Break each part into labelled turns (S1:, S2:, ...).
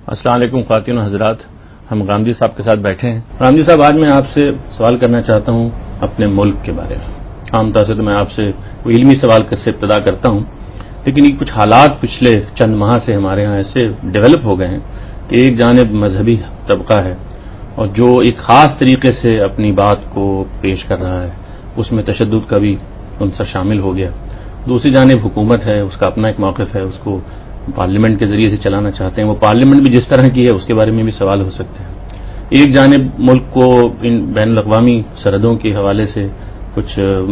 S1: السلام علیکم خواتین و حضرات. ہم غامدی صاحب کے ساتھ بیٹھے ہیں. غامدی صاحب، آج میں آپ سے سوال کرنا چاہتا ہوں اپنے ملک کے بارے میں. عام طور سے تو میں آپ سے کوئی علمی سوال سے ابتدا کرتا ہوں، لیکن یہ کچھ حالات پچھلے چند ماہ سے ہمارے ہاں ایسے ڈیولپ ہو گئے ہیں کہ ایک جانب مذہبی طبقہ ہے اور جو ایک خاص طریقے سے اپنی بات کو پیش کر رہا ہے، اس میں تشدد کا بھی عنصر شامل ہو گیا. دوسری جانب حکومت ہے، اس کا اپنا ایک موقف ہے، اس کو پارلیمنٹ کے ذریعے سے چلانا چاہتے ہیں. وہ پارلیمنٹ بھی جس طرح کی ہے اس کے بارے میں بھی سوال ہو سکتے ہیں. ایک جانب ملک کو ان بین الاقوامی سرحدوں کے حوالے سے کچھ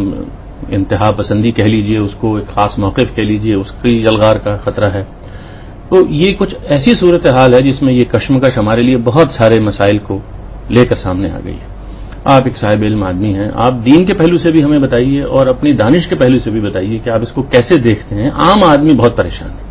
S1: انتہا پسندی کہہ لیجئے، اس کو ایک خاص موقف کہہ لیجئے، اس کی یلغار کا خطرہ ہے. تو یہ کچھ ایسی صورتحال ہے جس میں یہ کشمکش ہمارے لیے بہت سارے مسائل کو لے کر سامنے آ گئی ہے. آپ ایک صاحب علم آدمی ہیں، آپ دین کے پہلو سے بھی ہمیں بتائیے اور اپنی دانش کے پہلو سے بھی بتائیے کہ آپ اس کو کیسے دیکھتے ہیں. عام آدمی بہت پریشان ہے.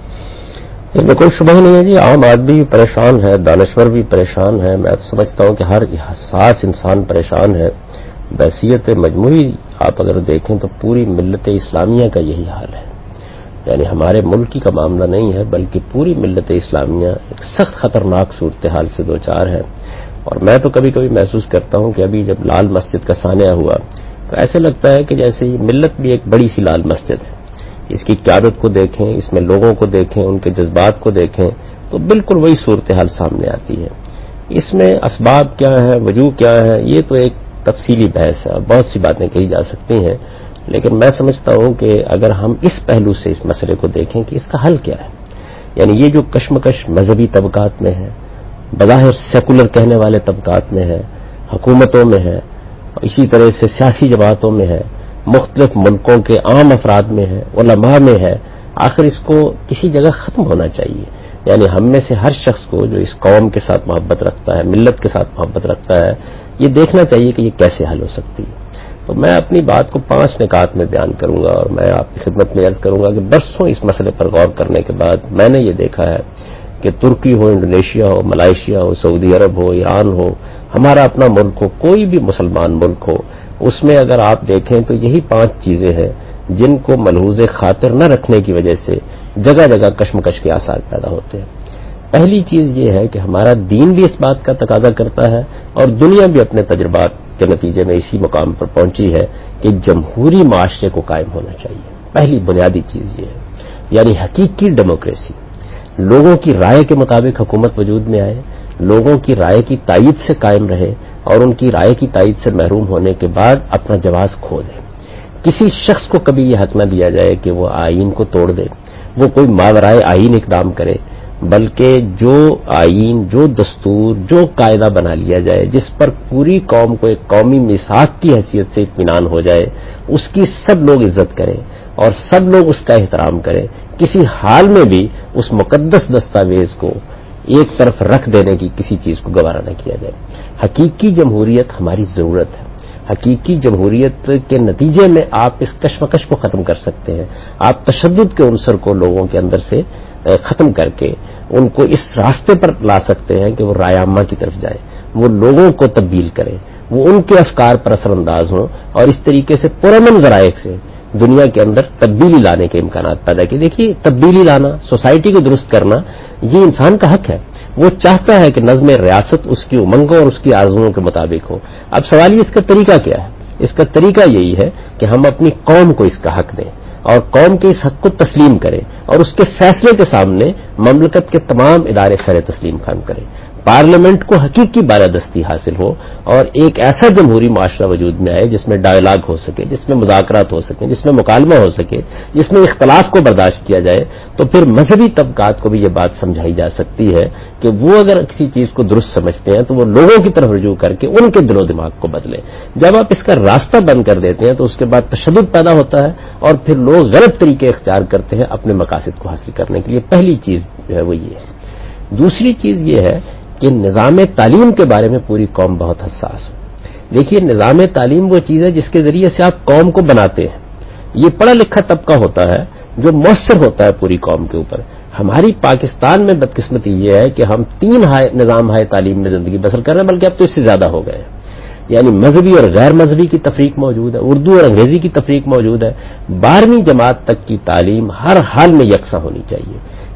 S2: اس میں کوئی شبہ نہیں ہے جی، عام آدمی بھی پریشان ہے، دانشور بھی پریشان ہے. میں تو سمجھتا ہوں کہ ہر حساس انسان پریشان ہے. بحیثیت مجموعی آپ اگر دیکھیں تو پوری ملت اسلامیہ کا یہی حال ہے. یعنی ہمارے ملک کا معاملہ نہیں ہے بلکہ پوری ملت اسلامیہ ایک سخت خطرناک صورتحال سے دوچار ہے. اور میں تو کبھی کبھی محسوس کرتا ہوں کہ ابھی جب لال مسجد کا سانحہ ہوا تو ایسے لگتا ہے کہ جیسے یہ ملت بھی ایک بڑی سی لال مسجد ہے. اس کی قیادت کو دیکھیں، اس میں لوگوں کو دیکھیں، ان کے جذبات کو دیکھیں تو بالکل وہی صورتحال سامنے آتی ہے. اس میں اسباب کیا ہیں، وجوہ کیا ہے، یہ تو ایک تفصیلی بحث ہے، بہت سی باتیں کہی جا سکتی ہیں. لیکن میں سمجھتا ہوں کہ اگر ہم اس پہلو سے اس مسئلے کو دیکھیں کہ اس کا حل کیا ہے، یعنی یہ جو کشمکش مذہبی طبقات میں ہے، بظاہر سیکولر کہنے والے طبقات میں ہے، حکومتوں میں ہے، اسی طرح سے سیاسی جماعتوں میں ہے، مختلف ملکوں کے عام افراد میں ہے، علماء میں ہے، آخر اس کو کسی جگہ ختم ہونا چاہیے. یعنی ہم میں سے ہر شخص کو جو اس قوم کے ساتھ محبت رکھتا ہے، ملت کے ساتھ محبت رکھتا ہے، یہ دیکھنا چاہیے کہ یہ کیسے حل ہو سکتی ہے. تو میں اپنی بات کو 5 نکات میں بیان کروں گا اور میں آپ کی خدمت میں عرض کروں گا کہ برسوں اس مسئلے پر غور کرنے کے بعد میں نے یہ دیکھا ہے کہ ترکی ہو، انڈونیشیا ہو، ملائیشیا ہو، سعودی عرب ہو، ایران ہو، ہمارا اپنا ملک ہو، کوئی بھی مسلمان ملک ہو، اس میں اگر آپ دیکھیں تو یہی 5 چیزیں ہیں جن کو ملحوظ خاطر نہ رکھنے کی وجہ سے جگہ جگہ کشمکش کے آثار پیدا ہوتے ہیں. پہلی چیز یہ ہے کہ ہمارا دین بھی اس بات کا تقاضا کرتا ہے اور دنیا بھی اپنے تجربات کے نتیجے میں اسی مقام پر پہنچی ہے کہ جمہوری معاشرے کو قائم ہونا چاہیے. پہلی بنیادی چیز یہ ہے، یعنی حقیقی ڈیموکریسی. لوگوں کی رائے کے مطابق حکومت وجود میں آئے، لوگوں کی رائے کی تائید سے قائم رہے اور ان کی رائے کی تائید سے محروم ہونے کے بعد اپنا جواز کھو دے. کسی شخص کو کبھی یہ حق نہ دیا جائے کہ وہ آئین کو توڑ دے، وہ کوئی ماورائے آئین اقدام کرے، بلکہ جو آئین، جو دستور، جو قاعدہ بنا لیا جائے جس پر پوری قوم کو ایک قومی میثاق کی حیثیت سے اطمینان ہو جائے، اس کی سب لوگ عزت کریں اور سب لوگ اس کا احترام کریں. کسی حال میں بھی اس مقدس دستاویز کو ایک طرف رکھ دینے کی کسی چیز کو گوارا نہ کیا جائے. حقیقی جمہوریت ہماری ضرورت ہے. حقیقی جمہوریت کے نتیجے میں آپ اس کشمکش کو ختم کر سکتے ہیں. آپ تشدد کے عنصر کو لوگوں کے اندر سے ختم کر کے ان کو اس راستے پر لا سکتے ہیں کہ وہ رائے عامہ کی طرف جائیں، وہ لوگوں کو تبدیل کریں، وہ ان کے افکار پر اثر انداز ہوں اور اس طریقے سے پرامن ذرائع سے دنیا کے اندر تبدیلی لانے کے امکانات پیدا کیے. دیکھیے، تبدیلی لانا، سوسائٹی کو درست کرنا، یہ انسان کا حق ہے. وہ چاہتا ہے کہ نظم ریاست اس کی امنگوں اور اس کی آرزوؤں کے مطابق ہو. اب سوال یہ اس کا طریقہ کیا ہے؟ اس کا طریقہ یہی ہے کہ ہم اپنی قوم کو اس کا حق دیں اور قوم کے اس حق کو تسلیم کریں اور اس کے فیصلے کے سامنے مملکت کے تمام ادارے خیر تسلیم خان کریں. پارلیمنٹ کو حقیقی بالادستی حاصل ہو اور ایک ایسا جمہوری معاشرہ وجود میں آئے جس میں ڈائیلاگ ہو سکے، جس میں مذاکرات ہو سکیں، جس میں مکالمہ ہو سکے، جس میں اختلاف کو برداشت کیا جائے. تو پھر مذہبی طبقات کو بھی یہ بات سمجھائی جا سکتی ہے کہ وہ اگر کسی چیز کو درست سمجھتے ہیں تو وہ لوگوں کی طرف رجوع کر کے ان کے دل و دماغ کو بدلیں. جب آپ اس کا راستہ بند کر دیتے ہیں تو اس کے بعد تشدد پیدا ہوتا ہے اور پھر لوگ غلط طریقے اختیار کرتے ہیں اپنے مقاصد کو حاصل کرنے کے لیے. پہلی چیز جو ہے وہ یہ ہے. دوسری چیز یہ ہے کہ نظام تعلیم کے بارے میں پوری قوم بہت حساس ہے. دیکھیے، نظام تعلیم وہ چیز ہے جس کے ذریعے سے آپ قوم کو بناتے ہیں. یہ پڑھا لکھا طبقہ ہوتا ہے جو مؤثر ہوتا ہے پوری قوم کے اوپر. ہماری پاکستان میں بدقسمتی یہ ہے کہ ہم 3 نظام ہائے تعلیم میں زندگی بسر کر رہے ہیں، بلکہ اب تو اس سے زیادہ ہو گئے ہیں. یعنی مذہبی اور غیر مذہبی کی تفریق موجود ہے، اردو اور انگریزی کی تفریق موجود ہے. 12ویں جماعت تک کی تعلیم ہر حال میں یکساں ہونی چاہیے.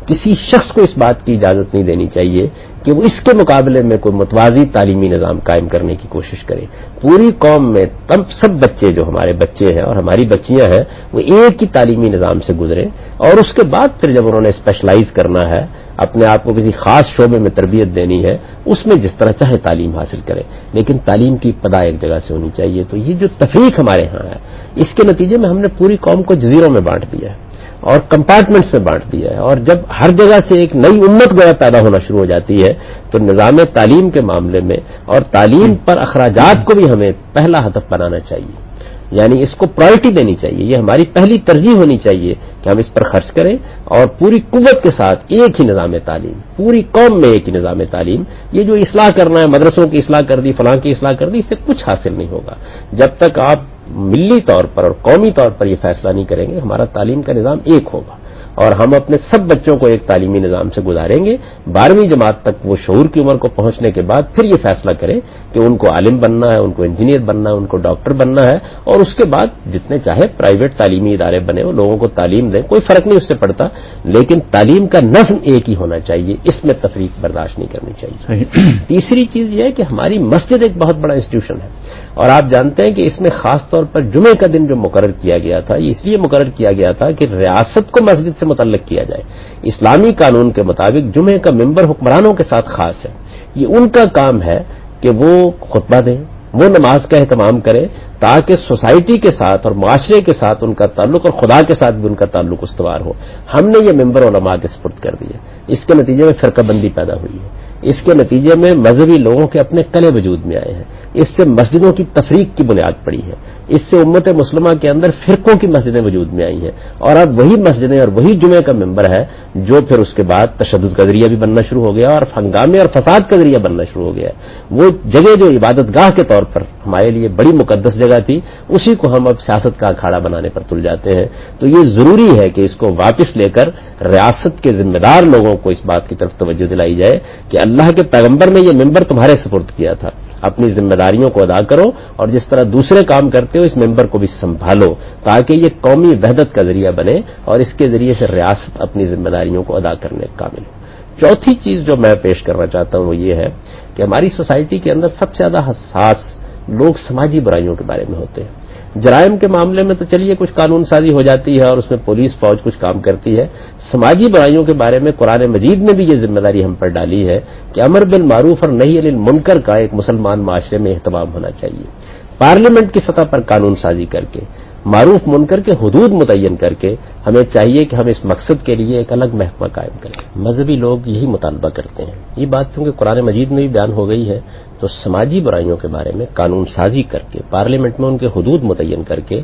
S2: کسی شخص کو اس بات کی اجازت نہیں دینی چاہیے کہ وہ اس کے مقابلے میں کوئی متوازی تعلیمی نظام قائم کرنے کی کوشش کرے. پوری قوم میں سب بچے جو ہمارے بچے ہیں اور ہماری بچیاں ہیں وہ ایک ہی تعلیمی نظام سے گزرے اور اس کے بعد پھر جب انہوں نے اسپیشلائز کرنا ہے, اپنے آپ کو کسی خاص شعبے میں تربیت دینی ہے, اس میں جس طرح چاہے تعلیم حاصل کرے, لیکن تعلیم کی ابتدا ایک جگہ سے ہونی چاہیے. تو یہ جو تفریق ہمارے ہاں ہے, اس کے نتیجے میں ہم نے پوری قوم کو جزیروں میں بانٹ دیا ہے اور کمپارٹمنٹس میں بانٹ دیا ہے, اور جب ہر جگہ سے ایک نئی امت گویا پیدا ہونا شروع ہو جاتی ہے تو نظام تعلیم کے معاملے میں اور تعلیم پر اخراجات کو بھی ہمیں پہلا ہدف بنانا چاہیے, یعنی اس کو پرائرٹی دینی چاہیے. یہ ہماری پہلی ترجیح ہونی چاہیے کہ ہم اس پر خرچ کریں اور پوری قوت کے ساتھ ایک ہی نظام تعلیم, پوری قوم میں ایک ہی نظام تعلیم. یہ جو اصلاح کرنا ہے, مدرسوں کی اصلاح کر دی, فلاں کی اصلاح کر دی, اس سے کچھ حاصل نہیں ہوگا جب تک آپ ملی طور پر اور قومی طور پر یہ فیصلہ نہیں کریں گے ہمارا تعلیم کا نظام ایک ہوگا اور ہم اپنے سب بچوں کو ایک تعلیمی نظام سے گزاریں گے. 12ویں جماعت تک وہ شعور کی عمر کو پہنچنے کے بعد پھر یہ فیصلہ کریں کہ ان کو عالم بننا ہے, ان کو انجینئر بننا ہے, ان کو ڈاکٹر بننا ہے, اور اس کے بعد جتنے چاہے پرائیویٹ تعلیمی ادارے بنے, وہ لوگوں کو تعلیم دیں, کوئی فرق نہیں اس سے پڑتا, لیکن تعلیم کا نظم ایک ہی ہونا چاہیے, اس میں تفریق برداشت نہیں کرنی چاہیے. تیسری چیز یہ ہے کہ ہماری مسجد ایک بہت بڑا انسٹیٹیوشن ہے اور آپ جانتے ہیں کہ اس میں خاص طور پر جمعے کا دن جو مقرر کیا گیا تھا, یہ اس لیے مقرر کیا گیا تھا کہ ریاست کو مسجد سے متعلق کیا جائے. اسلامی قانون کے مطابق جمعے کا ممبر حکمرانوں کے ساتھ خاص ہے, یہ ان کا کام ہے کہ وہ خطبہ دیں, وہ نماز کا اہتمام کریں تاکہ سوسائٹی کے ساتھ اور معاشرے کے ساتھ ان کا تعلق اور خدا کے ساتھ بھی ان کا تعلق استوار ہو. ہم نے یہ ممبر علماء کے سپرد کر دیے, اس کے نتیجے میں فرقہ بندی پیدا ہوئی ہے, اس کے نتیجے میں مذہبی لوگوں کے اپنے کلے وجود میں آئے ہیں, اس سے مسجدوں کی تفریق کی بنیاد پڑی ہے, اس سے امت مسلمہ کے اندر فرقوں کی مسجدیں وجود میں آئی ہیں, اور اب وہی مسجدیں اور وہی جمعے کا ممبر ہے جو پھر اس کے بعد تشدد کا ذریعہ بھی بننا شروع ہو گیا اور ہنگامے اور فساد کا ذریعہ بننا شروع ہو گیا. وہ جگہ جو عبادت گاہ کے طور پر ہمارے لیے بڑی مقدس جگہ تھی, اسی کو ہم اب سیاست کا اکھاڑا بنانے پر تل جاتے ہیں. تو یہ ضروری ہے کہ اس کو واپس لے کر ریاست کے ذمہ دار لوگوں کو اس بات کی طرف توجہ دلائی جائے کہ اللہ کے پیغمبر نے یہ ممبر تمہارے سپرد کیا تھا, اپنی ذمہ داریوں کو ادا کرو اور جس طرح دوسرے کام کرتے ہو اس ممبر کو بھی سنبھالو تاکہ یہ قومی وحدت کا ذریعہ بنے اور اس کے ذریعے سے ریاست اپنی ذمہ داریوں کو ادا کرنے کے قابل ہو. چوتھی چیز جو میں پیش کرنا چاہتا ہوں وہ یہ ہے کہ ہماری سوسائٹی کے اندر سب سے زیادہ حساس لوگ سماجی برائیوں کے بارے میں ہوتے ہیں. جرائم کے معاملے میں تو چلیے کچھ قانون سازی ہو جاتی ہے اور اس میں پولیس فوج کچھ کام کرتی ہے. سماجی برائیوں کے بارے میں قرآن مجید نے بھی یہ ذمہ داری ہم پر ڈالی ہے کہ امر بالمعروف اور نہی عن المنکر کا ایک مسلمان معاشرے میں اہتمام ہونا چاہیے. پارلیمنٹ کی سطح پر قانون سازی کر کے معروف منکر کے حدود متعین کر کے ہمیں چاہیے کہ ہم اس مقصد کے لیے ایک الگ محکمہ قائم کریں. مذہبی لوگ یہی مطالبہ کرتے ہیں. یہ بات کیونکہ قرآن مجید میں بھی بیان ہو گئی ہے تو سماجی برائیوں کے بارے میں قانون سازی کر کے پارلیمنٹ میں ان کے حدود متعین کر کے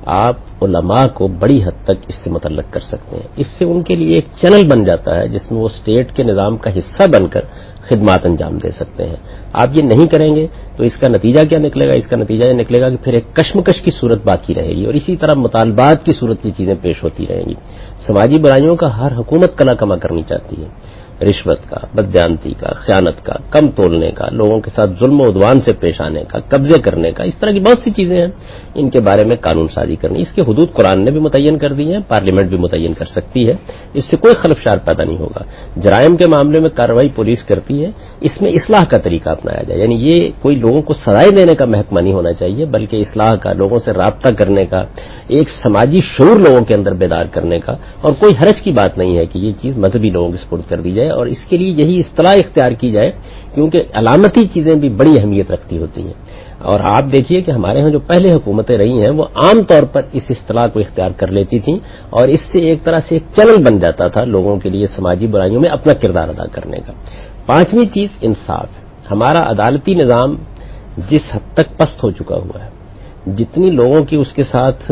S2: آپ علماء کو بڑی حد تک اس سے متعلق کر سکتے ہیں. اس سے ان کے لیے ایک چینل بن جاتا ہے جس میں وہ اسٹیٹ کے نظام کا حصہ بن کر خدمات انجام دے سکتے ہیں. آپ یہ نہیں کریں گے تو اس کا نتیجہ کیا نکلے گا؟ اس کا نتیجہ یہ نکلے گا کہ پھر ایک کشمکش کی صورت باقی رہے گی اور اسی طرح مطالبات کی صورت کی چیزیں پیش ہوتی رہیں گی. سماجی برائیوں کا ہر حکومت کلا کما کرنی چاہتی ہے. رشوت کا، بددیانتی کا، خیانت کا، کم تولنے کا، لوگوں کے ساتھ ظلم و عدوان سے پیش آنے کا، قبضے کرنے کا، اس طرح کی بہت سی چیزیں ہیں. ان کے بارے میں قانون سازی کرنی. اس کے حدود قرآن نے بھی متعین کر دی ہیں, پارلیمنٹ بھی متعین کر سکتی ہے. اس سے کوئی خلفشار پیدا نہیں ہوگا. جرائم کے معاملے میں کارروائی پولیس کرتی ہے, اس میں اصلاح کا طریقہ اپنایا جائے. یعنی یہ کوئی لوگوں کو سزائیں دینے کا محکمہ نہیں ہونا چاہیے بلکہ اصلاح کا، لوگوں سے رابطہ کرنے کا، ایک سماجی شعور لوگوں کے اندر بیدار کرنے کا. اور کوئی حرج کی بات نہیں ہے کہ یہ چیز مذہبی لوگوں کے سپرد کر دی جائے اور اس کے لیے یہی اصطلاح اختیار کی جائے کیونکہ علامتی چیزیں بھی بڑی اہمیت رکھتی ہوتی ہیں. اور آپ دیکھیے کہ ہمارے ہاں جو پہلے حکومتیں رہی ہیں وہ عام طور پر اس اصطلاح کو اختیار کر لیتی تھیں اور اس سے ایک طرح سے ایک چینل بن جاتا تھا لوگوں کے لیے سماجی برائیوں میں اپنا کردار ادا کرنے کا. پانچویں چیز انصاف ہے. ہمارا عدالتی نظام جس حد تک پست ہو چکا ہوا ہے, جتنی لوگوں کی اس کے ساتھ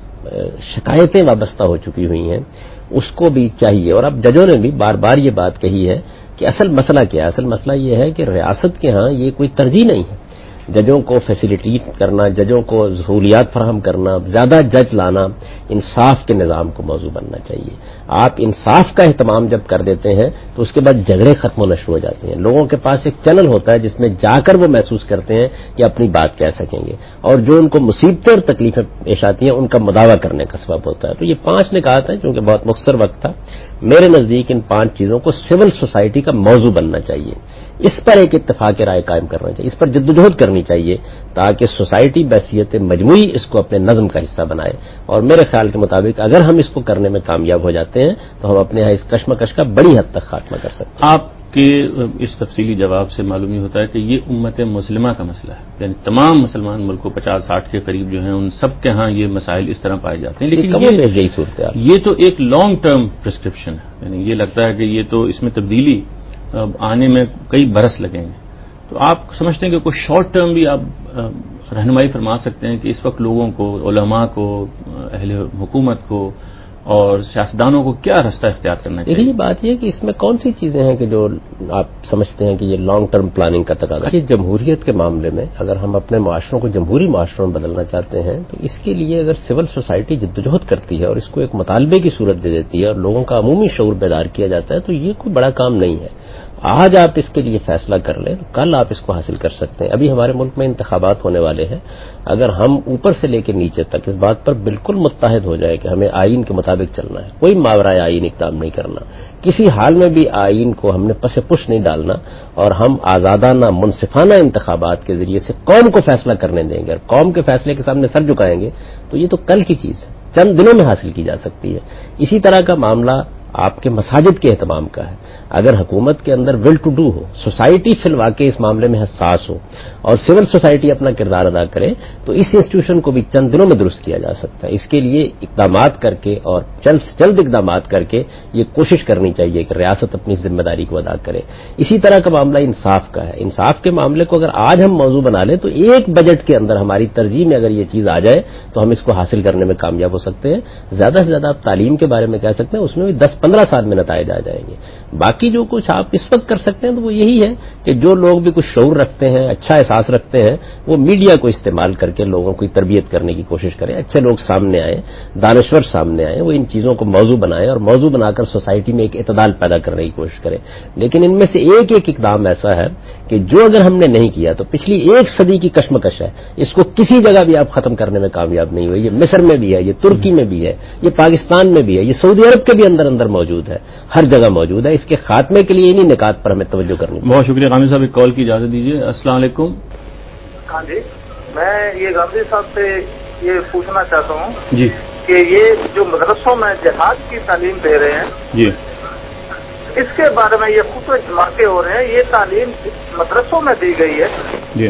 S2: شکایتیں وابستہ ہو چکی ہوئی ہیں, اس کو بھی چاہیے. اور اب ججوں نے بھی بار بار یہ بات کہی ہے کہ اصل مسئلہ کیا ہے. اصل مسئلہ یہ ہے کہ ریاست کے ہاں یہ کوئی ترجیح نہیں ہے. ججوں کو فیسیلیٹیٹ کرنا, ججوں کو سہولیات فراہم کرنا, زیادہ جج لانا انصاف کے نظام کو موضوع بننا چاہیے. آپ انصاف کا اہتمام جب کر دیتے ہیں تو اس کے بعد جھگڑے ختم ہونا شروع ہو جاتے ہیں. لوگوں کے پاس ایک چینل ہوتا ہے جس میں جا کر وہ محسوس کرتے ہیں کہ اپنی بات کہہ سکیں گے, اور جو ان کو مصیبتیں اور تکلیفیں پیش آتی ہیں ان کا مداوع کرنے کا سبب ہوتا ہے. تو یہ 5 نکات ہیں, چونکہ بہت مختصر وقت تھا, میرے نزدیک ان 5 چیزوں کو سول سوسائٹی کا موضوع بننا چاہیے. اس پر ایک اتفاق رائے قائم کرنا چاہیے, اس پر جدوجہد کرنی چاہیے تاکہ سوسائٹی بحیثیت مجموعی اس کو اپنے نظم کا حصہ بنائے. اور میرے خیال کے مطابق اگر ہم اس کو کرنے میں کامیاب ہو جاتے ہیں تو ہم اپنے یہاں اس کشمکش کا بڑی حد تک خاتمہ کر سکتے ہیں.
S1: آپ کے اس تفصیلی جواب سے معلوم ہی ہوتا ہے کہ یہ امت مسلمہ کا مسئلہ ہے, یعنی تمام مسلمان ملکوں 50-60 کے قریب جو ہیں ان سب کے ہاں یہ مسائل اس طرح پائے جاتے ہیں. لیکن
S2: یہی صورتحال,
S1: یہ تو ایک لانگ ٹرم پرسکرپشن ہے, یعنی یہ لگتا ہے کہ یہ تو اس میں تبدیلی آنے میں کئی برس لگیں گے. تو آپ سمجھتے ہیں کہ کوئی شارٹ ٹرم بھی آپ رہنمائی فرما سکتے ہیں کہ اس وقت لوگوں کو, علماء کو, اہل حکومت کو اور سیاستدانوں کو کیا راستہ اختیار کرنا چاہیے؟
S2: یہ بات یہ کہ اس میں کون سی چیزیں ہیں کہ جو آپ سمجھتے ہیں کہ یہ لانگ ٹرم پلاننگ کا تقاضا ہے. جمہوریت کے معاملے میں اگر ہم اپنے معاشروں کو جمہوری معاشروں میں بدلنا چاہتے ہیں تو اس کے لیے اگر سول سوسائٹی جدوجہد کرتی ہے اور اس کو ایک مطالبے کی صورت دے دیتی ہے اور لوگوں کا عمومی شعور بیدار کیا جاتا ہے تو یہ کوئی بڑا کام نہیں ہے. آج آپ اس کے لیے فیصلہ کر لیں تو کل آپ اس کو حاصل کر سکتے ہیں. ابھی ہمارے ملک میں انتخابات ہونے والے ہیں, اگر ہم اوپر سے لے کے نیچے تک اس بات پر بالکل متحد ہو جائے کہ ہمیں آئین کے مطابق چلنا ہے, کوئی ماورائے آئین اقدام نہیں کرنا, کسی حال میں بھی آئین کو ہم نے پس پش نہیں ڈالنا, اور ہم آزادانہ منصفانہ انتخابات کے ذریعے سے قوم کو فیصلہ کرنے دیں گے اور قوم کے فیصلے کے سامنے سر جھکائیں گے, تو یہ تو کل کی چیز ہے, چند دنوں میں حاصل کی جا سکتی ہے. اسی طرح کا معاملہ آپ کے مساجد کے اہتمام کا ہے. اگر حکومت کے اندر ول ٹو ڈو ہو, سوسائٹی فی الواقع اس معاملے میں حساس ہو اور سول سوسائٹی اپنا کردار ادا کرے تو اس انسٹیٹیوشن کو بھی چند دنوں میں درست کیا جا سکتا ہے. اس کے لیے اقدامات کر کے اور جلد سے جلد اقدامات کر کے یہ کوشش کرنی چاہیے کہ ریاست اپنی ذمہ داری کو ادا کرے. اسی طرح کا معاملہ انصاف کا ہے. انصاف کے معاملے کو اگر آج ہم موضوع بنا لیں تو ایک بجٹ کے اندر ہماری ترجیح میں اگر یہ چیز آ جائے تو ہم اس کو حاصل کرنے میں کامیاب ہو سکتے ہیں. زیادہ سے زیادہ آپ تعلیم کے بارے میں کہہ سکتے ہیں, اس میں بھی 10-15 سال میں نتائج آ جائیں گے. باقی جو کچھ آپ اس وقت کر سکتے ہیں تو وہ یہی ہے کہ جو لوگ بھی کچھ شعور رکھتے ہیں, اچھا احساس رکھتے ہیں, وہ میڈیا کو استعمال کر کے لوگوں کی تربیت کرنے کی کوشش کریں. اچھے لوگ سامنے آئیں, دانشور سامنے آئیں, وہ ان چیزوں کو موضوع بنائیں اور موضوع بنا کر سوسائٹی میں ایک اعتدال پیدا کرنے کی کوشش کریں. لیکن ان میں سے ایک ایک اقدام ایسا ہے کہ جو اگر ہم نے نہیں کیا تو پچھلی 1 صدی کی کشمکش ہے, اس کو کسی جگہ بھی آپ ختم کرنے میں کامیاب نہیں ہوئے. یہ مصر میں بھی ہے, یہ ترکی میں بھی ہے, یہ پاکستان میں بھی ہے, یہ سعودی عرب کے بھی اندر موجود ہے, ہر جگہ موجود ہے. اس کے خاتمے کے لیے انہی نکات پر ہمیں توجہ کرنی ہے.
S1: بہت شکریہ غامدی صاحب, ایک کال کی اجازت دیجیے. السلام علیکم.
S3: ہاں جی, میں یہ غامدی صاحب سے یہ پوچھنا چاہتا ہوں
S1: جی
S3: کہ یہ جو مدرسوں میں جہاد کی تعلیم دے رہے ہیں
S1: جی,
S3: اس کے بارے میں یہ خود دھماکے ہو رہے ہیں. یہ تعلیم مدرسوں میں دی گئی ہے
S1: جی,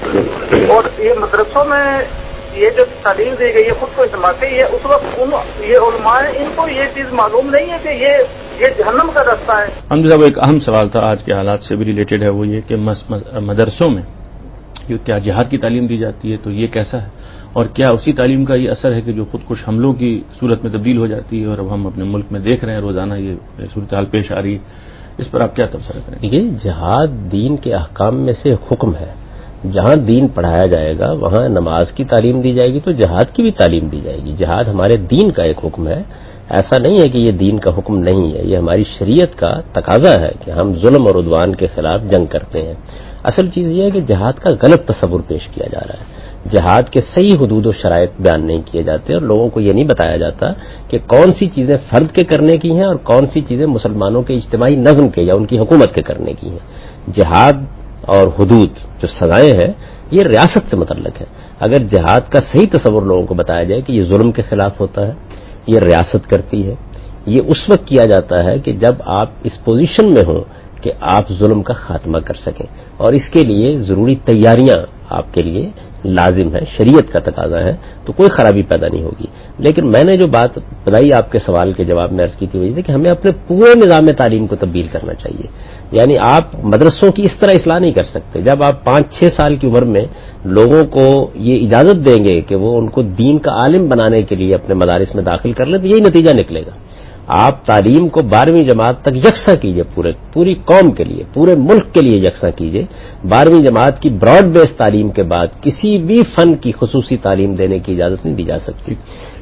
S3: اور یہ مدرسوں میں یہ جو تعلیم دی گئی ہے خود کو دھماکے, یہ اس وقت یہ علماء ان کو یہ چیز معلوم نہیں ہے کہ یہ جہنم کا راستہ ہے.
S1: حمد صاحب, ایک اہم سوال تھا آج کے حالات سے بھی ریلیٹڈ ہے, وہ یہ کہ مدرسوں میں کیا جہاد کی تعلیم دی جاتی ہے, تو یہ کیسا ہے, اور کیا اسی تعلیم کا یہ اثر ہے کہ جو خود کش حملوں کی صورت میں تبدیل ہو جاتی ہے, اور اب ہم اپنے ملک میں دیکھ رہے ہیں روزانہ یہ صورتحال پیش آ رہی ہے, اس پر آپ کیا تبصرہ کریں؟
S2: دیکھیے, جہاد دین کے احکام میں سے حکم ہے. جہاں دین پڑھایا جائے گا وہاں نماز کی تعلیم دی جائے گی تو جہاد کی بھی تعلیم دی جائے گی. جہاد ہمارے دین کا ایک حکم ہے, ایسا نہیں ہے کہ یہ دین کا حکم نہیں ہے, یہ ہماری شریعت کا تقاضا ہے کہ ہم ظلم اور عدوان کے خلاف جنگ کرتے ہیں. اصل چیز یہ ہے کہ جہاد کا غلط تصور پیش کیا جا رہا ہے. جہاد کے صحیح حدود و شرائط بیان نہیں کیے جاتے اور لوگوں کو یہ نہیں بتایا جاتا کہ کون سی چیزیں فرد کے کرنے کی ہیں اور کون سی چیزیں مسلمانوں کے اجتماعی نظم کے یا ان کی حکومت کے کرنے کی ہیں. جہاد اور حدود جو سزائیں ہیں یہ ریاست سے متعلق ہے. اگر جہاد کا صحیح تصور لوگوں کو بتایا جائے کہ یہ ظلم کے خلاف ہوتا ہے, یہ ریاست کرتی ہے, یہ اس وقت کیا جاتا ہے کہ جب آپ اس پوزیشن میں ہوں کہ آپ ظلم کا خاتمہ کر سکیں, اور اس کے لیے ضروری تیاریاں آپ کے لیے لازم ہے, شریعت کا تقاضا ہے, تو کوئی خرابی پیدا نہیں ہوگی. لیکن میں نے جو بات بتائی آپ کے سوال کے جواب میں عرض کی تھی وجہ کہ ہمیں اپنے پورے نظام تعلیم کو تبدیل کرنا چاہیے. یعنی آپ مدرسوں کی اس طرح اصلاح نہیں کر سکتے. جب آپ 5-6 سال کی عمر میں لوگوں کو یہ اجازت دیں گے کہ وہ ان کو دین کا عالم بنانے کے لیے اپنے مدارس میں داخل کر لیں تو یہی نتیجہ نکلے گا. آپ تعلیم کو 12ویں جماعت تک یکساں کیجئے, پوری قوم کے لیے, پورے ملک کے لیے یکساں کیجئے. 12ویں جماعت کی براڈ بیس تعلیم کے بعد کسی بھی فن کی خصوصی تعلیم دینے کی اجازت نہیں دی جا سکتی.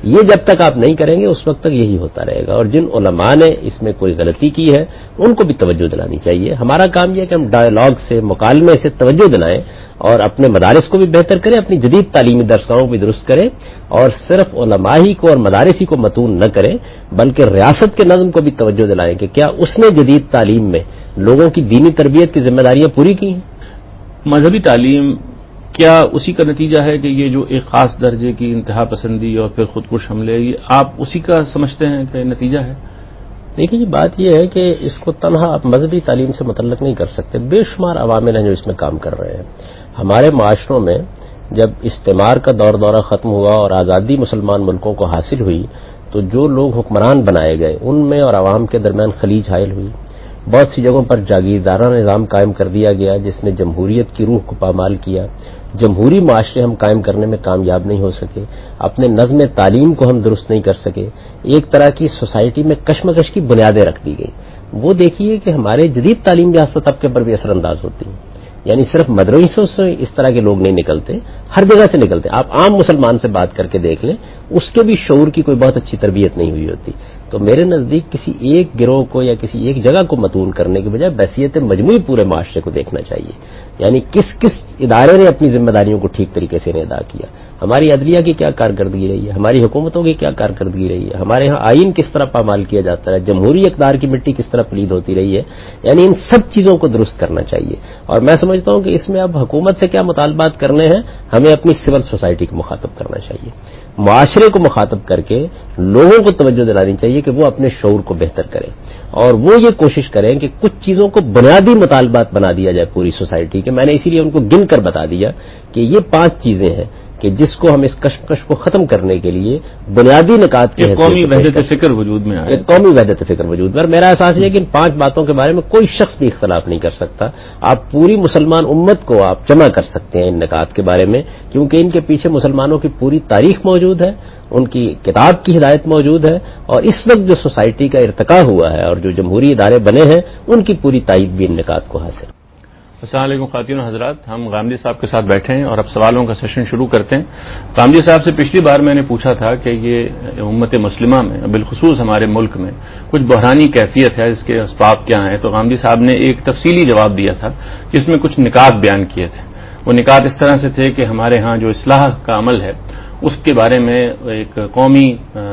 S2: یہ جب تک آپ نہیں کریں گے اس وقت تک یہی ہوتا رہے گا. اور جن علماء نے اس میں کوئی غلطی کی ہے ان کو بھی توجہ دلانی چاہیے. ہمارا کام یہ ہے کہ ہم ڈائیلاگ سے، مکالمے سے توجہ دلائیں اور اپنے مدارس کو بھی بہتر کریں، اپنی جدید تعلیمی درسگاہوں کو بھی درست کریں، اور صرف علماء ہی کو اور مدارس ہی کو متون نہ کریں بلکہ ریاست کے نظم کو بھی توجہ دلائیں کہ کیا اس نے جدید تعلیم میں لوگوں کی دینی تربیت کی ذمہ داریاں پوری کی ہیں.
S1: مذہبی تعلیم کیا اسی کا نتیجہ ہے کہ یہ جو ایک خاص درجے کی انتہا پسندی اور پھر خودکش حملے، آپ اسی کا سمجھتے ہیں کہ نتیجہ ہے؟
S2: دیکھیے جی، بات یہ ہے کہ اس کو تنہا آپ مذہبی تعلیم سے متعلق نہیں کر سکتے. بے شمار عوامل ہیں جو اس میں کام کر رہے ہیں. ہمارے معاشروں میں جب استعمار کا دورہ ختم ہوا اور آزادی مسلمان ملکوں کو حاصل ہوئی تو جو لوگ حکمران بنائے گئے ان میں اور عوام کے درمیان خلیج حائل ہوئی. بہت سی جگہوں پر جاگیردارانہ نظام قائم کر دیا گیا جس نے جمہوریت کی روح کو پامال کیا. جمہوری معاشرے ہم قائم کرنے میں کامیاب نہیں ہو سکے، اپنے نظم تعلیم کو ہم درست نہیں کر سکے. ایک طرح کی سوسائٹی میں کشمکش کی بنیادیں رکھ دی گئی. وہ دیکھیے کہ ہمارے جدید تعلیم یافتہ طبقے پر بھی اثر انداز ہوتی ہیں. یعنی صرف مدرسوں سے اس طرح کے لوگ نہیں نکلتے، ہر جگہ سے نکلتے. آپ عام مسلمان سے بات کر کے دیکھ لیں، اس کے بھی شعور کی کوئی بہت اچھی تربیت نہیں ہوئی ہوتی. تو میرے نزدیک کسی ایک گروہ کو یا کسی ایک جگہ کو متون کرنے کے بجائے بحثیت مجموعی پورے معاشرے کو دیکھنا چاہیے. یعنی کس کس ادارے نے اپنی ذمہ داریوں کو ٹھیک طریقے سے ادا کیا، ہماری عدلیہ کی کیا کارکردگی رہی ہے، ہماری حکومتوں کی کیا کارکردگی رہی ہے، ہمارے ہاں آئین کس طرح پامال کیا جاتا ہے، جمہوری اقدار کی مٹی کس طرح پلید ہوتی رہی ہے. یعنی ان سب چیزوں کو درست کرنا چاہیے. اور میں سمجھتا ہوں کہ اس میں اب حکومت سے کیا مطالبات کرنے ہیں، ہمیں اپنی سول سوسائٹی کو مخاطب کرنا چاہیے، معاشرے کو مخاطب کر کے لوگوں کو توجہ دلانی چاہیے کہ وہ اپنے شعور کو بہتر کریں اور وہ یہ کوشش کریں کہ کچھ چیزوں کو بنیادی مطالبات بنا دیا جائے پوری سوسائٹی کے. میں نے اسی لیے ان کو گن کر بتا دیا کہ یہ 5 چیزیں ہیں کہ جس کو ہم اس کشمکش کو ختم کرنے کے لیے بنیادی نکات کے
S1: قومی وحدت فکر وجود میں آئے.
S2: قومی وحدت فکر وجود میں. میرا احساس یہ ہے کہ ان 5 باتوں کے بارے میں کوئی شخص بھی اختلاف نہیں کر سکتا. آپ پوری مسلمان امت کو آپ جمع کر سکتے ہیں ان نکات کے بارے میں، کیونکہ ان کے پیچھے مسلمانوں کی پوری تاریخ موجود ہے، ان کی کتاب کی ہدایت موجود ہے، اور اس وقت جو سوسائٹی کا ارتقاء ہوا ہے اور جو جمہوری ادارے بنے ہیں ان کی پوری تائید بھی ان نکات کو حاصل.
S1: السلام علیکم خواتین و حضرات، ہم غامدی صاحب کے ساتھ بیٹھے ہیں اور اب سوالوں کا سیشن شروع کرتے ہیں. غامدی صاحب سے پچھلی بار میں نے پوچھا تھا کہ یہ امت مسلمہ میں بالخصوص ہمارے ملک میں کچھ بحرانی کیفیت ہے، اس کے اسباب کیا ہیں. تو غامدی صاحب نے ایک تفصیلی جواب دیا تھا جس میں کچھ نکات بیان کیے تھے. وہ نکات اس طرح سے تھے کہ ہمارے ہاں جو اصلاح کا عمل ہے اس کے بارے میں ایک قومی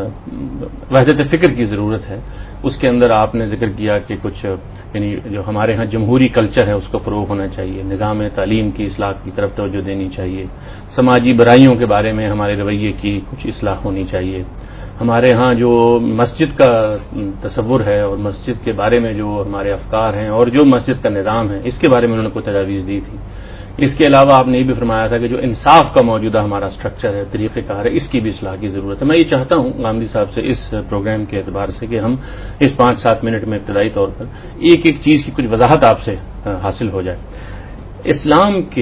S1: وحدت فکر کی ضرورت ہے. اس کے اندر آپ نے ذکر کیا کہ کچھ یعنی جو ہمارے ہاں جمہوری کلچر ہے اس کو فروغ ہونا چاہیے، نظام تعلیم کی اصلاح کی طرف توجہ دینی چاہیے، سماجی برائیوں کے بارے میں ہمارے رویے کی کچھ اصلاح ہونی چاہیے. ہمارے ہاں جو مسجد کا تصور ہے اور مسجد کے بارے میں جو ہمارے افکار ہیں اور جو مسجد کا نظام ہے اس کے بارے میں انہوں نے کوئی تجاویز دی تھی. اس کے علاوہ آپ نے یہ بھی فرمایا تھا کہ جو انصاف کا موجودہ ہمارا اسٹرکچر ہے، طریقہ کار ہے، اس کی بھی اصلاح کی ضرورت ہے. میں یہ چاہتا ہوں غامدی صاحب سے اس پروگرام کے اعتبار سے کہ ہم اس 5-7 منٹ میں ابتدائی طور پر ایک ایک چیز کی کچھ وضاحت آپ سے حاصل ہو جائے. اسلام کے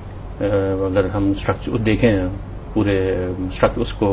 S1: اگر ہم اسٹرکچر دیکھیں پورے اس کو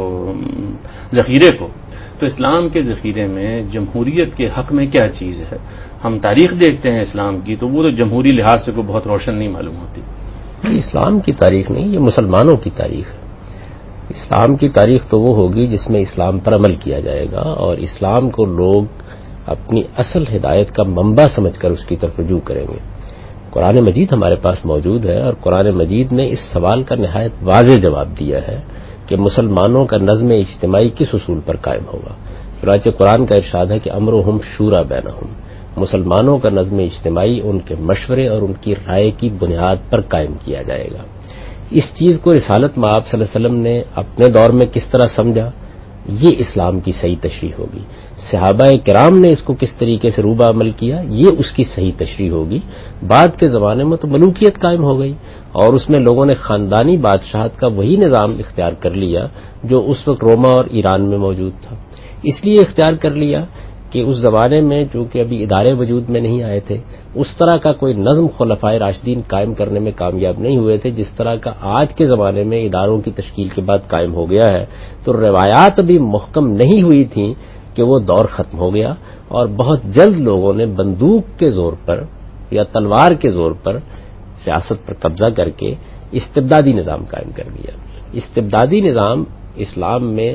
S1: ذخیرے کو، تو اسلام کے ذخیرے میں جمہوریت کے حق میں کیا چیز ہے. ہم تاریخ دیکھتے ہیں اسلام کی تو وہ تو جمہوری لحاظ سے کوئی بہت روشن نہیں معلوم ہوتی.
S2: اسلام کی تاریخ نہیں، یہ مسلمانوں کی تاریخ ہے. اسلام کی تاریخ تو وہ ہوگی جس میں اسلام پر عمل کیا جائے گا اور اسلام کو لوگ اپنی اصل ہدایت کا منبع سمجھ کر اس کی طرف رجوع کریں گے. قرآن مجید ہمارے پاس موجود ہے اور قرآن مجید نے اس سوال کا نہایت واضح جواب دیا ہے کہ مسلمانوں کا نظم اجتماعی کس اصول پر قائم ہوگا. چنانچہ قرآن کا ارشاد ہے کہ امرہم شورا بینہم، مسلمانوں کا نظم اجتماعی ان کے مشورے اور ان کی رائے کی بنیاد پر قائم کیا جائے گا. اس چیز کو رسالت مآب صلی اللہ علیہ وسلم نے اپنے دور میں کس طرح سمجھا، یہ اسلام کی صحیح تشریح ہوگی. صحابہ کرام نے اس کو کس طریقے سے روبہ عمل کیا، یہ اس کی صحیح تشریح ہوگی. بعد کے زمانے میں تو ملوکیت قائم ہو گئی اور اس میں لوگوں نے خاندانی بادشاہت کا وہی نظام اختیار کر لیا جو اس وقت روما اور ایران میں موجود تھا. اس لیے اختیار کر لیا کہ اس زمانے میں چونکہ ابھی ادارے وجود میں نہیں آئے تھے، اس طرح کا کوئی نظم خلفائے راشدین قائم کرنے میں کامیاب نہیں ہوئے تھے جس طرح کا آج کے زمانے میں اداروں کی تشکیل کے بعد قائم ہو گیا ہے. تو روایات ابھی محکم نہیں ہوئی تھیں کہ وہ دور ختم ہو گیا اور بہت جلد لوگوں نے بندوق کے زور پر یا تلوار کے زور پر سیاست پر قبضہ کر کے استبدادی نظام قائم کر دیا. استبدادی نظام اسلام میں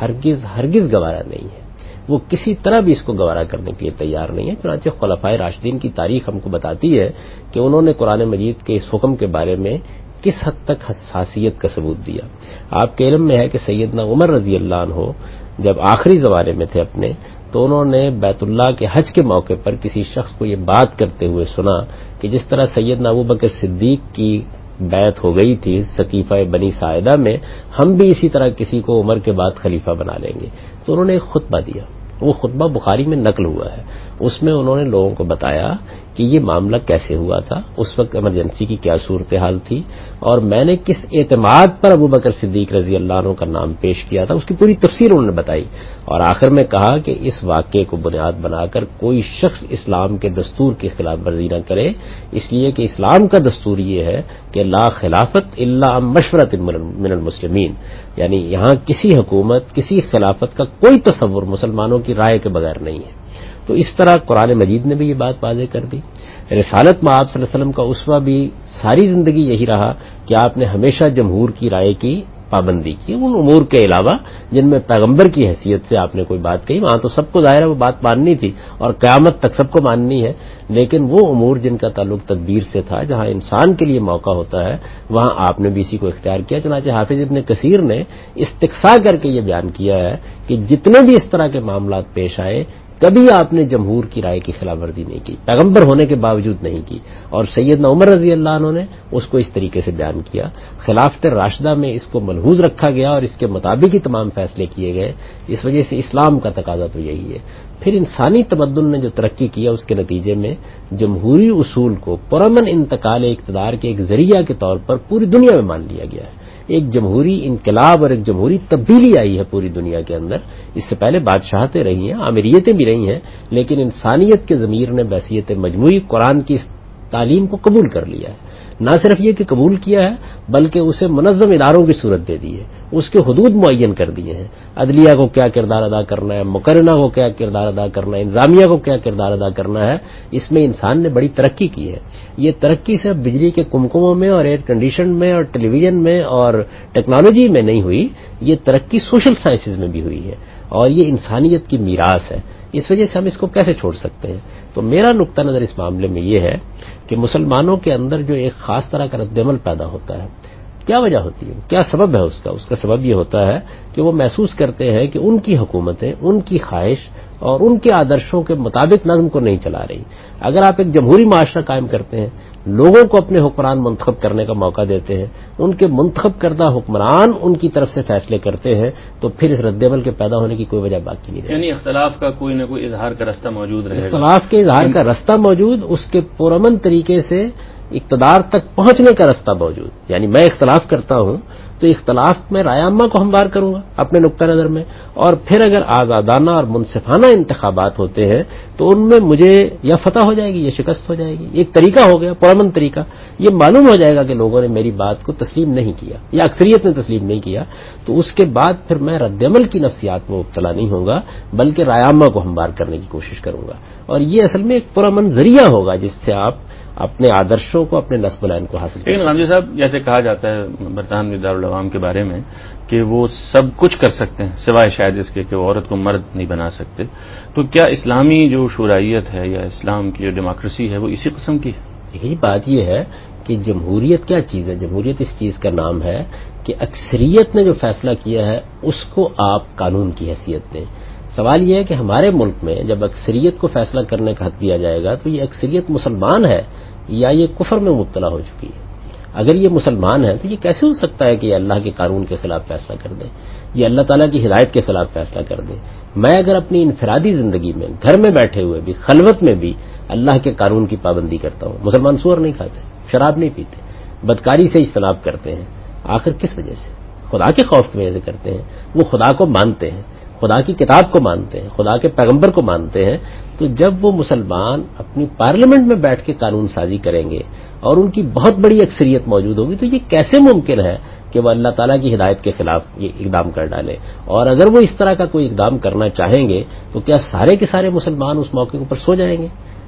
S2: ہرگز گوارا نہیں ہے، وہ کسی طرح بھی اس کو گوارا کرنے کے لیے تیار نہیں ہے۔ چنانچہ خلفائے راشدین کی تاریخ ہم کو بتاتی ہے کہ انہوں نے قرآن مجید کے اس حکم کے بارے میں کس حد تک حساسیت کا ثبوت دیا۔ آپ کے علم میں ہے کہ سیدنا عمر رضی اللہ عنہ جب آخری زمانے میں تھے اپنے، تو انہوں نے بیت اللہ کے حج کے موقع پر کسی شخص کو یہ بات کرتے ہوئے سنا کہ جس طرح سیدنا ابوبکر صدیق کی بیعت ہو گئی تھی سقیفہ بنی ساعدہ میں، ہم بھی اسی طرح کسی کو عمر کے بعد خلیفہ بنا لیں گے۔ تو انہوں نے ایک خطبہ دیا، وہ خطبہ بخاری میں نقل ہوا ہے، اس میں انہوں نے لوگوں کو بتایا کہ یہ معاملہ کیسے ہوا تھا، اس وقت ایمرجنسی کی کیا صورتحال تھی، اور میں نے کس اعتماد پر ابوبکر صدیق رضی اللہ عنہ کا نام پیش کیا تھا، اس کی پوری تفصیل انہوں نے بتائی، اور آخر میں کہا کہ اس واقعے کو بنیاد بنا کر کوئی شخص اسلام کے دستور کی خلاف ورزی نہ کرے، اس لیے کہ اسلام کا دستور یہ ہے کہ لا خلافت الا مشورت من المسلمین، یعنی یہاں کسی حکومت، کسی خلافت کا کوئی تصور مسلمانوں کی رائے کے بغیر نہیں ہے۔ تو اس طرح قرآن مجید نے بھی یہ بات واضح کر دی۔ رسالت میں آپ صلی اللہ علیہ وسلم کا اسوہ بھی ساری زندگی یہی رہا کہ آپ نے ہمیشہ جمہور کی رائے کی پابندی کی، ان امور کے علاوہ جن میں پیغمبر کی حیثیت سے آپ نے کوئی بات کہی، وہاں تو سب کو ظاہر ہے وہ بات ماننی تھی اور قیامت تک سب کو ماننی ہے، لیکن وہ امور جن کا تعلق تدبیر سے تھا، جہاں انسان کے لیے موقع ہوتا ہے، وہاں آپ نے بھی اسی کو اختیار کیا۔ چنانچہ حافظ ابن کثیر نے استقصاء کر کے یہ بیان کیا ہے کہ جتنے بھی اس طرح کے معاملات پیش آئے، کبھی آپ نے جمہور کی رائے کی خلاف ورزی نہیں کی، پیغمبر ہونے کے باوجود نہیں کی، اور سیدنا عمر رضی اللہ عنہ نے اس کو اس طریقے سے بیان کیا۔ خلافت راشدہ میں اس کو ملحوظ رکھا گیا اور اس کے مطابق ہی تمام فیصلے کیے گئے، اس وجہ سے اسلام کا تقاضا تو یہی ہے۔ پھر انسانی تمدن نے جو ترقی کیا، اس کے نتیجے میں جمہوری اصول کو پرامن انتقال اقتدار کے ایک ذریعہ کے طور پر پوری دنیا میں مان لیا گیا ہے۔ ایک جمہوری انقلاب اور ایک جمہوری تبدیلی آئی ہے پوری دنیا کے اندر۔ اس سے پہلے بادشاہتیں رہی ہیں، آمریتیں بھی رہی ہیں، لیکن انسانیت کے ضمیر نے بحیثیت مجموعی قرآن کی تعلیم کو قبول کر لیا ہے۔ نہ صرف یہ کہ قبول کیا ہے، بلکہ اسے منظم اداروں کی صورت دے دی ہے، اس کے حدود معین کر دیے ہیں، عدلیہ کو کیا کردار ادا کرنا ہے، مقرنہ کو کیا کردار ادا کرنا ہے، انتظامیہ کو کیا کردار ادا کرنا ہے۔ اس میں انسان نے بڑی ترقی کی ہے۔ یہ ترقی صرف بجلی کے کمکموں میں اور ایئر کنڈیشن میں اور ٹیلی ویژن میں اور ٹیکنالوجی میں نہیں ہوئی، یہ ترقی سوشل سائنسز میں بھی ہوئی ہے، اور یہ انسانیت کی میراث ہے۔ اس وجہ سے ہم اس کو کیسے چھوڑ سکتے ہیں؟ تو میرا نقطہ نظر اس معاملے میں یہ ہے کہ مسلمانوں کے اندر جو ایک خاص طرح کا رد عمل پیدا ہوتا ہے، کیا وجہ ہوتی ہے، کیا سبب ہے اس کا سبب یہ ہوتا ہے کہ وہ محسوس کرتے ہیں کہ ان کی حکومتیں ان کی خواہش اور ان کے آدرشوں کے مطابق نظم کو نہیں چلا رہی۔ اگر آپ ایک جمہوری معاشرہ قائم کرتے ہیں، لوگوں کو اپنے حکمران منتخب کرنے کا موقع دیتے ہیں، ان کے منتخب کردہ حکمران ان کی طرف سے فیصلے کرتے ہیں، تو پھر اس رد عمل کے پیدا ہونے کی کوئی وجہ باقی نہیں رہتی۔
S1: یعنی اختلاف کا کوئی نہ کوئی اظہار کا رستہ موجود رہے گا،
S2: اختلاف کے اظہار کا رستہ موجود، اس کے پرامن طریقے سے اقتدار تک پہنچنے کا رستہ موجود۔ یعنی میں اختلاف کرتا ہوں تو اختلاف میں رائے عامہ کو ہموار کروں گا اپنے نقطہ نظر میں، اور پھر اگر آزادانہ اور منصفانہ انتخابات ہوتے ہیں تو ان میں مجھے یا فتح ہو جائے گی یا شکست ہو جائے گی۔ ایک طریقہ ہو گیا، پرامن طریقہ، یہ معلوم ہو جائے گا کہ لوگوں نے میری بات کو تسلیم نہیں کیا یا اکثریت نے تسلیم نہیں کیا، تو اس کے بعد پھر میں رد عمل کی نفسیات میں مبتلا نہیں ہوں گا، بلکہ رائے عامہ کو ہموار کرنے کی کوشش کروں گا، اور یہ اصل میں ایک پرامن ذریعہ ہوگا جس سے آپ اپنے آدرشوں کو، اپنے نصب العین کو حاصل کریں۔
S1: لیکن غامدی صاحب، جیسے کہا جاتا ہے برطانوی دارالعوام کے بارے میں کہ وہ سب کچھ کر سکتے ہیں سوائے شاید اس کے کہ وہ عورت کو مرد نہیں بنا سکتے، تو کیا اسلامی جو شورائیت ہے یا اسلام کی جو ڈیموکریسی ہے وہ اسی قسم کی ہے؟
S2: یہی بات یہ ہے کہ جمہوریت کیا چیز ہے؟ جمہوریت اس چیز کا نام ہے کہ اکثریت نے جو فیصلہ کیا ہے اس کو آپ قانون کی حیثیت دیں۔ سوال یہ ہے کہ ہمارے ملک میں جب اکثریت کو فیصلہ کرنے کا حق دیا جائے گا تو یہ اکثریت مسلمان ہے یا یہ کفر میں مبتلا ہو چکی ہے؟ اگر یہ مسلمان ہے تو یہ کیسے ہو سکتا ہے کہ یہ اللہ کے قانون کے خلاف فیصلہ کر دے، یہ اللہ تعالیٰ کی ہدایت کے خلاف فیصلہ کر دے؟ میں اگر اپنی انفرادی زندگی میں گھر میں بیٹھے ہوئے بھی، خلوت میں بھی اللہ کے قانون کی پابندی کرتا ہوں، مسلمان سور نہیں کھاتے، شراب نہیں پیتے، بدکاری سے اجتناب کرتے ہیں، آخر کس وجہ سے؟ خدا کے خوف کی وجہ سے کرتے ہیں۔ وہ خدا کو مانتے ہیں، خدا کی کتاب کو مانتے ہیں، خدا کے پیغمبر کو مانتے ہیں، تو جب وہ مسلمان اپنی پارلیمنٹ میں بیٹھ کے قانون سازی کریں گے اور ان کی بہت بڑی اکثریت موجود ہوگی، تو یہ کیسے ممکن ہے کہ وہ اللہ تعالیٰ کی ہدایت کے خلاف یہ اقدام کر ڈالے؟ اور اگر وہ اس طرح کا کوئی اقدام کرنا چاہیں گے تو کیا سارے کے سارے مسلمان اس موقع پر سو جائیں گے؟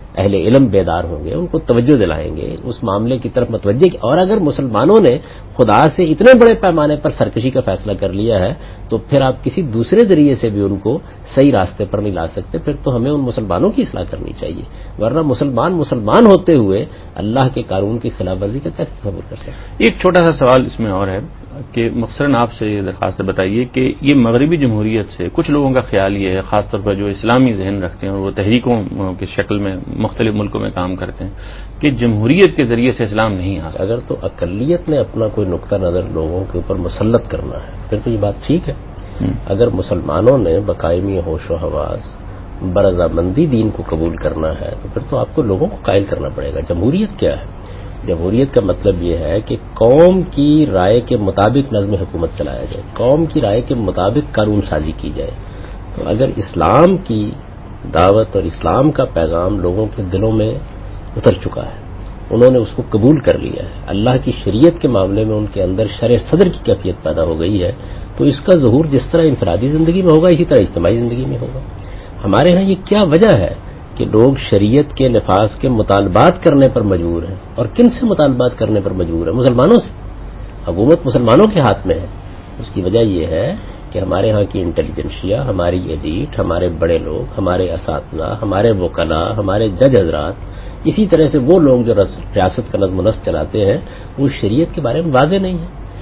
S2: اہل علم بیدار ہوں گے، ان کو توجہ دلائیں گے، اس معاملے کی طرف متوجہ. اور اگر مسلمانوں نے خدا سے اتنے بڑے پیمانے پر سرکشی کا فیصلہ کر لیا ہے تو پھر آپ کسی دوسرے ذریعے سے بھی ان کو صحیح راستے پر نہیں لا سکتے. پھر تو ہمیں ان مسلمانوں کی اصلاح کرنی چاہیے، ورنہ مسلمان ہوتے ہوئے اللہ کے قانون کی خلاف ورزی کا کیسے تصور کر سکتے.
S1: ایک چھوٹا سا سوال اس میں اور ہے کہ مختصراً آپ سے یہ درخواست بتائیے کہ یہ مغربی جمہوریت سے کچھ لوگوں کا خیال یہ ہے، خاص طور پر جو اسلامی ذہن رکھتے ہیں اور وہ تحریکوں کی شکل میں مختلف ملکوں میں کام کرتے ہیں، کہ جمہوریت کے ذریعے سے اسلام نہیں آ سکتا.
S2: اگر تو اقلیت نے اپنا کوئی نقطہ نظر لوگوں کے اوپر مسلط کرنا ہے پھر تو یہ بات ٹھیک ہے. اگر مسلمانوں نے بقائمی ہوش و حواس برضامندی دین کو قبول کرنا ہے تو پھر تو آپ کو لوگوں کو قائل کرنا پڑے گا. جمہوریت کیا ہے؟ جمہوریت کا مطلب یہ ہے کہ قوم کی رائے کے مطابق نظم حکومت چلایا جائے، قوم کی رائے کے مطابق قانون سازی کی جائے. تو اگر اسلام کی دعوت اور اسلام کا پیغام لوگوں کے دلوں میں اتر چکا ہے، انہوں نے اس کو قبول کر لیا ہے، اللہ کی شریعت کے معاملے میں ان کے اندر شرع صدر کی کیفیت پیدا ہو گئی ہے، تو اس کا ظہور جس طرح انفرادی زندگی میں ہوگا اسی طرح اجتماعی زندگی میں ہوگا. ہمارے ہاں یہ کیا وجہ ہے کہ لوگ شریعت کے نفاذ کے مطالبات کرنے پر مجبور ہیں؟ اور کن سے مطالبات کرنے پر مجبور ہیں؟ مسلمانوں سے. حکومت مسلمانوں کے ہاتھ میں ہے. اس کی وجہ یہ ہے کہ ہمارے ہاں کی انٹیلیجنشیا، ہماری ایلیٹ، ہمارے بڑے لوگ، ہمارے اساتذہ، ہمارے وکلاء، ہمارے جج حضرات، اسی طرح سے وہ لوگ جو ریاست کا نظم و نسق چلاتے ہیں، وہ شریعت کے بارے میں واضح نہیں ہیں.